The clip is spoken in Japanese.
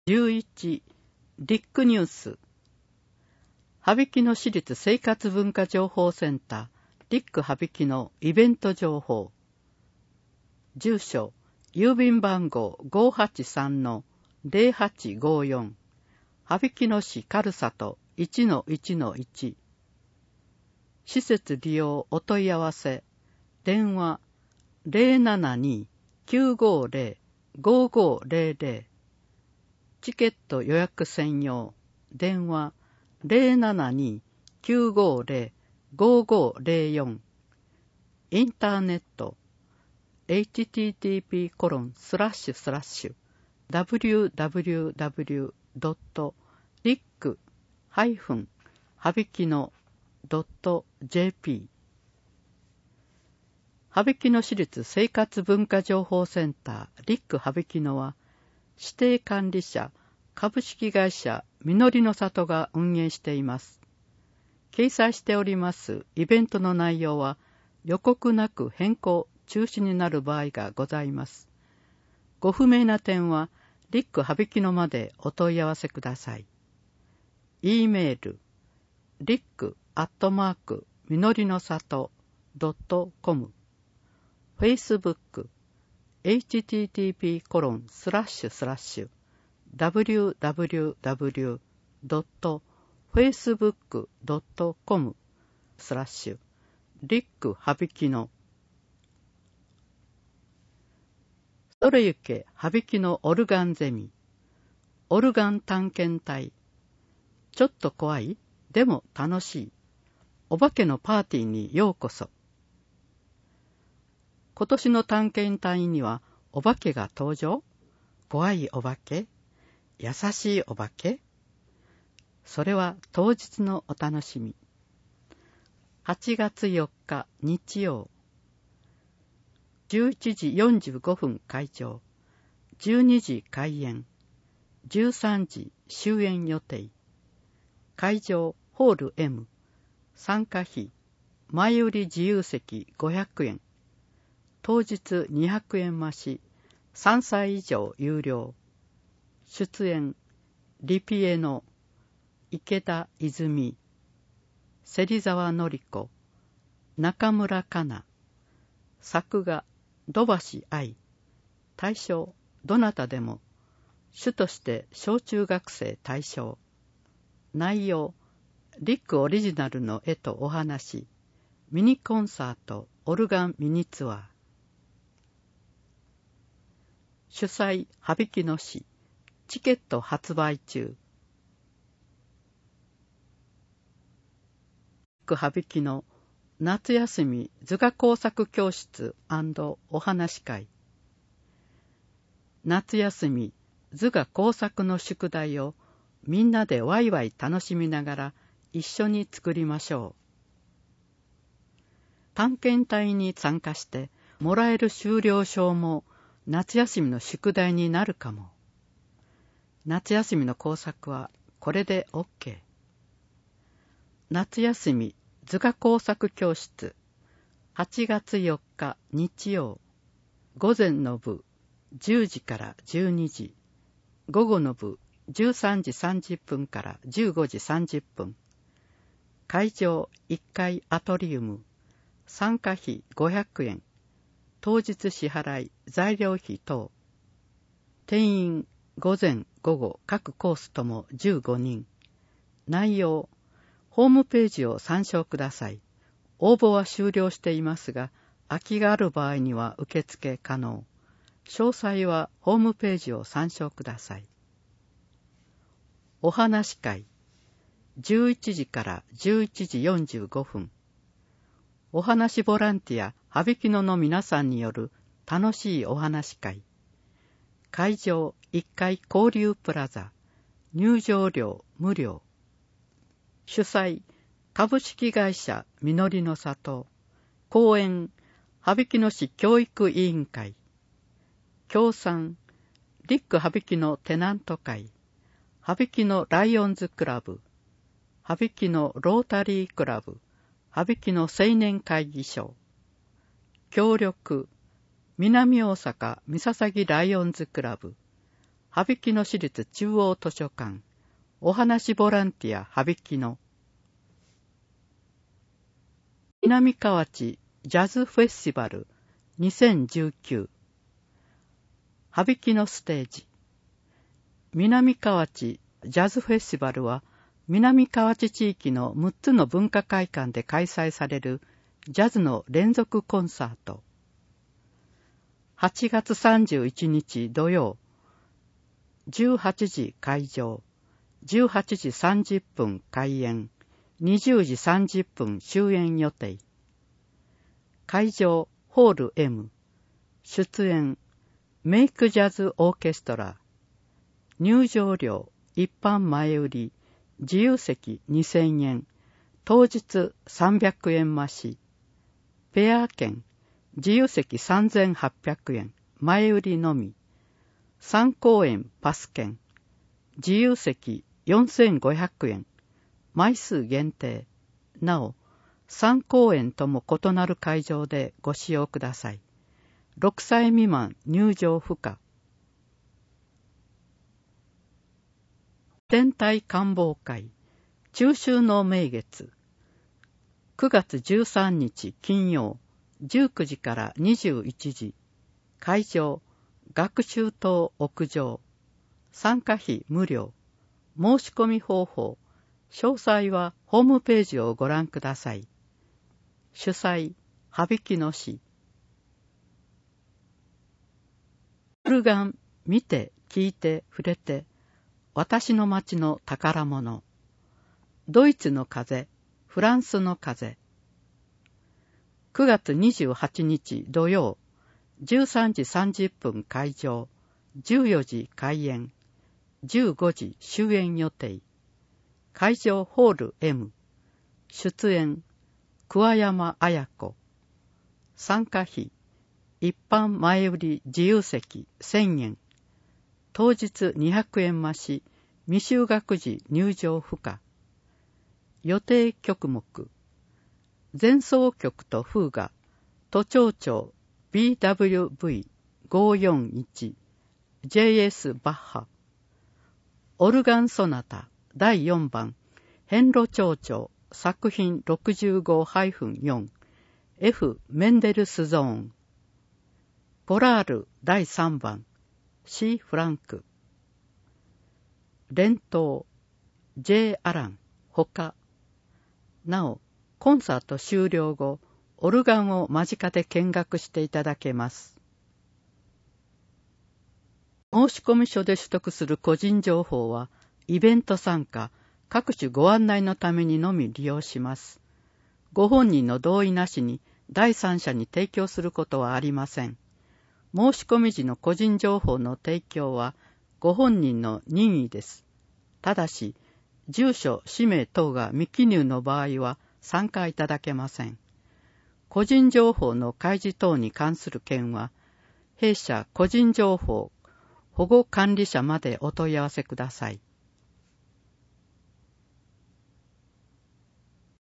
11. リックニュース。羽曳野市立生活文化情報センターリック羽曳野イベント情報。住所、郵便番号 583-0854 羽曳野市軽里 1-1-1。施設利用お問い合わせ。電話 072-950-5500。チケット予約専用。電話 072-950-5504。インターネット http://www.rick-habikino.jp。 羽曳野市立生活文化情報センターリック羽曳野は、指定管理者株式会社みのりの里が運営しています。掲載しておりますイベントの内容は予告なく変更・中止になる場合がございます。ご不明な点はリック羽曳野までお問い合わせください。E メール rick@ みのりの里 .com。 Facebook http://www.facebook.com/rick羽曳野。それゆけ羽曳野オルガンゼミ。オルガン探検隊。ちょっと怖い？でも楽しい。お化けのパーティーにようこそ。今年の探検隊にはお化けが登場？怖いお化け？優しいお化け？それは当日のお楽しみ。8月4日日曜。11時45分開場。12時開演。13時終演予定。会場ホール M。参加費前売り自由席500円。当日200円増し。3歳以上有料。出演リピエの池田泉、芹沢典子、中村かな。作画土橋愛。対象どなたでも。主として小中学生対象。内容リックオリジナルの絵とお話。ミニコンサートオルガンミニツアー。主催羽曳野市。チケット発売中。羽曳野夏休み図画工作教室&お話会。夏休み図画工作の宿題をみんなでワイワイ楽しみながら一緒に作りましょう。探検隊に参加してもらえる修了証も夏休みの宿題になるかも。夏休みの工作はこれで OK。 夏休み図画工作教室。8月4日日曜。午前の部10時から12時。午後の部13時30分から15時30分。会場1階アトリウム。参加費500円。当日支払い、材料費等。定員午前午後各コースとも15人。内容ホームページを参照ください。応募は終了していますが、空きがある場合には受付可能。詳細はホームページを参照ください。お話会11時から11時45分。お話ボランティア羽曳野の皆さんによる楽しいお話会。会場1階交流プラザ。入場料無料。主催株式会社みのりの里。講演羽曳野市教育委員会。協賛リック羽曳野テナント会。羽曳野ライオンズクラブ。羽曳野ロータリークラブ。羽曳野青年会議所。協力南大阪三笹ライオンズクラブ。 羽曳野市立中央図書館、お話ボランティア羽曳野。南河内ジャズフェスティバル2019。羽曳野ステージ。南河内ジャズフェスティバルは、南河内地域の6つの文化会館で開催されるジャズの連続コンサート。8月31日土曜、18時開場、18時30分開演、20時30分終演予定。会場ホール M、出演メイクジャズオーケストラ。入場料一般前売り、自由席2000円、当日300円増し。ペア券、自由席3800円、前売りのみ。3公演パス券、自由席4500円、枚数限定。なお、3公演とも異なる会場でご使用ください。6歳未満入場不可。天体観望会、中秋の名月。9月13日金曜、19時から21時。会場、学習棟屋上。参加費無料。申し込み方法。詳細はホームページをご覧ください。主催、羽曳野市。オルガン、見て、聞いて、触れて、私の町の宝物。ドイツの風、フランスの風。9月28日土曜、13時30分開場、14時開演、15時終演予定。会場ホール M、出演、桑山綾子。参加費、一般前売り自由席1000円。当日200円増し、未就学時入場不可。予定曲目。前奏曲とフーガ、都庁長 BWV541、JS バッハ。オルガンソナタ第4番、遍路長調作品 65-4、F メンデルスゾーン。ポラール第3番、C フランク。連投 J アランほか。なお、コンサート終了後、オルガンを間近で見学していただけます。申込書で取得する個人情報は、イベント参加、各種ご案内のためにのみ利用します。ご本人の同意なしに第三者に提供することはありません。申し込み時の個人情報の提供はご本人の任意です。ただし、住所、氏名等が未記入の場合は参加いただけません。個人情報の開示等に関する件は、弊社個人情報保護管理者までお問い合わせください。